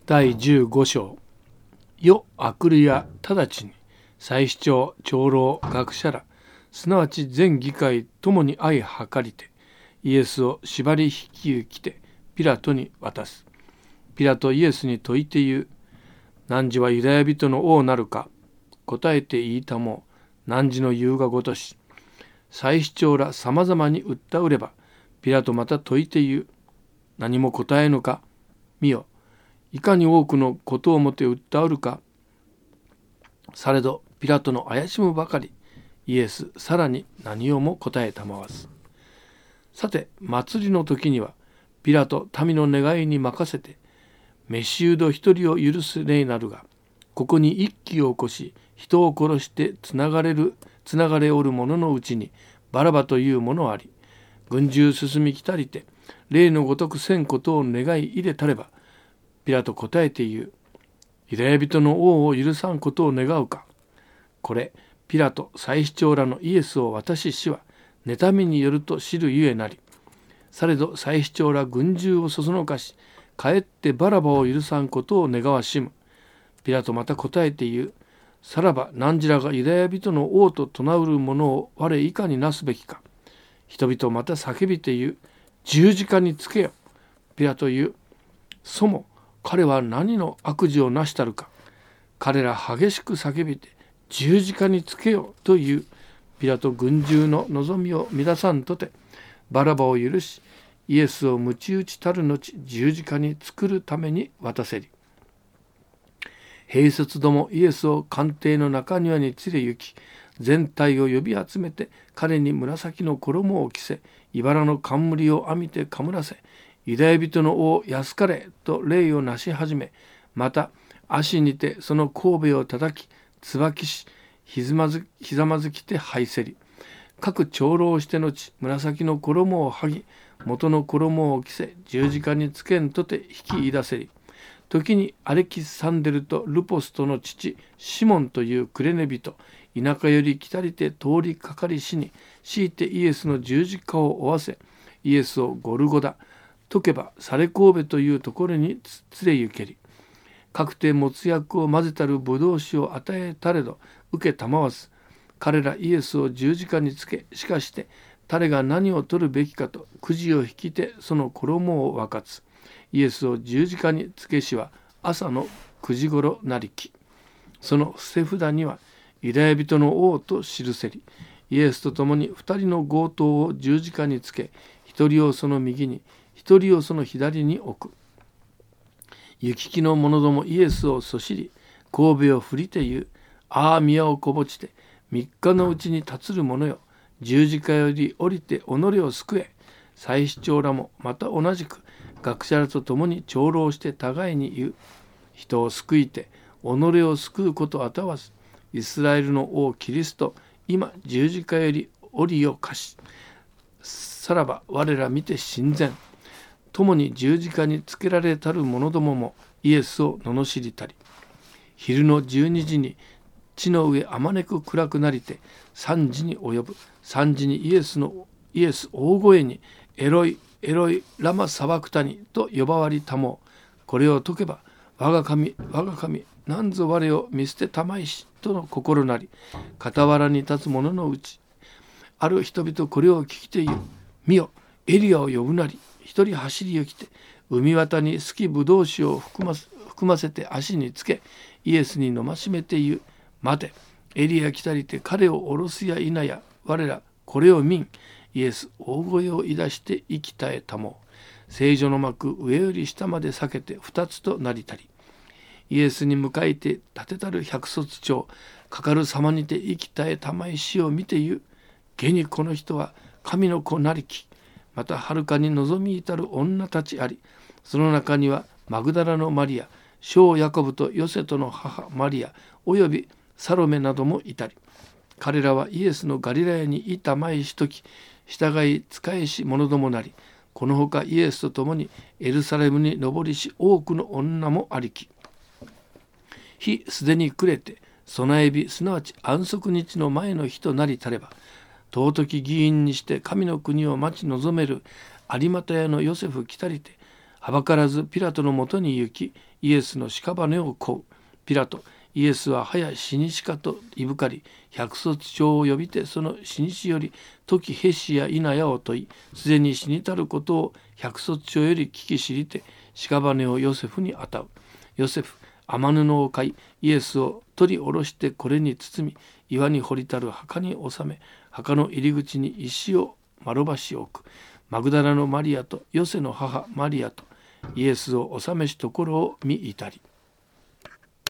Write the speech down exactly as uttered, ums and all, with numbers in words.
だいじゅうご章。世アクルヤ直ちに祭司長長老学者らすなわち全議会ともに相計りてイエスを縛り引き行きてピラトに渡す。ピラトイエスに説いて言う。汝はユダヤ人の王なるか。答えて言いたもう。汝の言うがごとし。祭司長らさまざまに訴うればピラトまた説いて言う。何も答えぬか。見よ。いかに多くのことをもて訴うるか。されどピラトの怪しむばかり。イエスさらに何をも答えたまわす。さて祭りの時にはピラト民の願いに任せてメシウド一人を許す例なるが、ここに一揆を起こし人を殺してつながれるつながれおる者のうちにバラバという者あり、軍中進み来たりて例のごとくせんことを願い入れたれば、ピラト答えて言う。ユダヤ人の王を許さんことを願うか。これピラト祭司長らのイエスを私死は妬みによると知るゆえなり。されど祭司長ら軍中をそそのかし、かえってバラバを許さんことを願わしむ。ピラトまた答えて言う。さらば汝らがユダヤ人の王と唱うる者を我以下になすべきか。人々また叫びて言う。十字架につけよ。ピラト言う。そも彼は何の悪事をなしたるか。彼ら激しく叫びて十字架につけよという。ピラト軍中の望みを乱さんとてバラバを許し、イエスを鞭打ちたる後十字架につくるために渡せり。兵卒どもイエスを官邸の中庭に連れ行き、全体を呼び集めて彼に紫の衣を着せ、茨の冠を編みてかむらせ、ユダヤ人の王安かれと礼をなし始め、また足にてその頭を叩き椿し、ひざまずひざまずきてはいせり。各長老して後紫の衣を剥ぎ、元の衣を着せ十字架につけんとて引きいだせり。時にアレキサンデルとルポスとの父シモンというクレネ人、田舎より来たりて通りかかりしに強いてイエスの十字架を負わせ、イエスをゴルゴダ解けばサレコーベというところに連れ行けり。各てもつ薬を混ぜたるブドウ酒を与えたれど受けたまわず、彼らイエスを十字架につけ、しかして誰が何を取るべきかとくじを引きてその衣を分かつ。イエスを十字架につけしは朝のくじごろなりき。その伏せ札にはユダヤ人の王と記せり。イエスと共に二人の強盗を十字架につけ、一人をその右に一人をその左に置く。行き来の者どもイエスをそしり、頭を振りて言う。ああ宮をこぼちて三日のうちに立つる者よ。十字架より降りて己を救え。祭司長らもまた同じく学者らと共に長老して互いに言う。人を救いて己を救うことあたわず、イスラエルの王キリスト、今十字架より降りを課し、さらば我ら見て親善。共に十字架につけられたる者どももイエスを罵りたり。昼の十二時に地の上あまねく暗くなりて、三時に及ぶ。三時にイエスのイエス大声にエロイエロイラマサバクタニと呼ばわりたもう。これを解けば我が神我が神なんぞ我を見捨てたまいしとの心なり。傍らに立つ者のうちある人々これを聞きて言う。見よエリアを呼ぶなり。一人走り行きて海渡に好きぶどう酒を含ませ含ませて足につけ、イエスに飲ましめて言う。待て、エリア来たりて彼を下ろすや否や我らこれを見ん。イエス大声をいだして息絶えたもう。聖女の幕上より下まで裂けて二つとなりたり。イエスに向かいて立てたる百卒長かかる様にて息絶えたまい死を見て言う。現にこの人は神の子なりき。またはるかに望み至る女たちあり。その中にはマグダラのマリア、小ヤコブとヨセとの母マリアおよびサロメなどもいたり。彼らはイエスのガリラヤにいたまいしとき、従い仕えし者どもなり。このほかイエスと共にエルサレムに上りし多くの女もありき。日すでに暮れて備え日すなわち安息日の前の日となりたれば、尊き議員にして神の国を待ち望める有股屋のヨセフ来たりて、 はばからずピラトのもとに行き、イエスの屍を乞う。ピラト、イエスは早死にしかといぶかり、百卒長を呼びてその死にしより時へしや否やを問い、すでに死にたることを百卒長より聞き知りて、屍をヨセフに与う。ヨセフ、雨布を買い、イエスを取り下ろしてこれに包み、岩に掘りたる墓に収め、墓の入り口に石を丸ばし置く。マグダラのマリアとヨセの母マリアとイエスを納めしところを見至り。